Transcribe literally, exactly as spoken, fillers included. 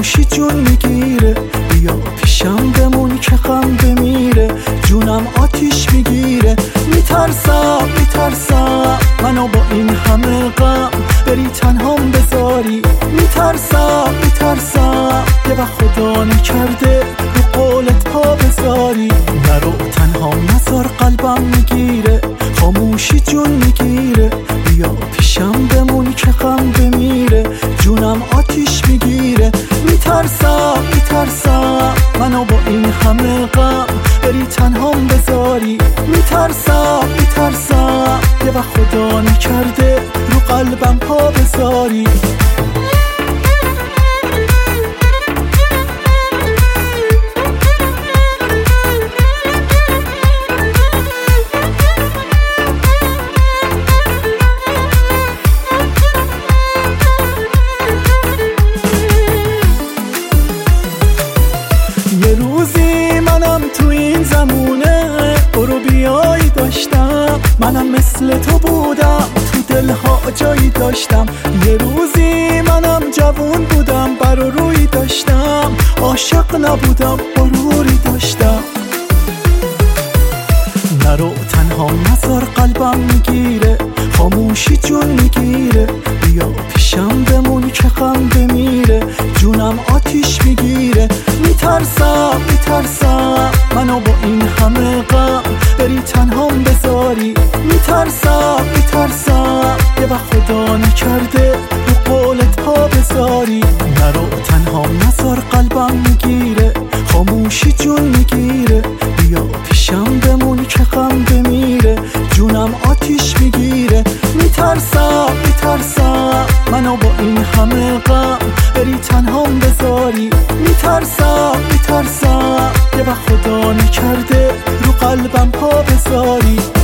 خاموشی جون میگیره. بیا پیشم بمون که غم بمیره، جونم آتیش میگیره. میترسم میترسم منو با این همه غم بری تنهام بذاری. میترسم میترسم یه وقت خدا نکرده رو قولت پا بذاری. نرو تنهام نذار قلبم میگیره، خاموشی جون میگیره. بیا پیشم بمون که غم بمیره، جونم آتیش میگیره. میترسم میترسم منو با این همه غم بری تنهام بذاری. میترسم میترسم یه وقت خدا نکرده رو قلبم پا بذاری. یه روزی منم تو این زمونه برو بیایی داشتم، منم مثل تو بودم تو دلها جایی داشتم. یه روزی منم جوون بودم بر و روی داشتم، عاشق نبودم غروری داشتم. نرو تنها نذار قلبم میگیره، خاموشی جون میگیره. بیا پیشم بمون که غم بمیره، جونم آتیش میگیره. میترسم میترسم منو با این همه غم بری تنهام بذاری. میترسم میترسم یه وقت خدا نکرده رو قولت پا بذاری. نرو تنها نذار قلبم میگیره، خاموشی جون میگیره. بیا پیشم بمون که غم بمیره، جونم آتیش میگیره. میترسم میترسم منو با این همه غم بری تنهام بذاری. میترسم میترسم یه وقت خدا نکرده رو قلبم پا بذاری.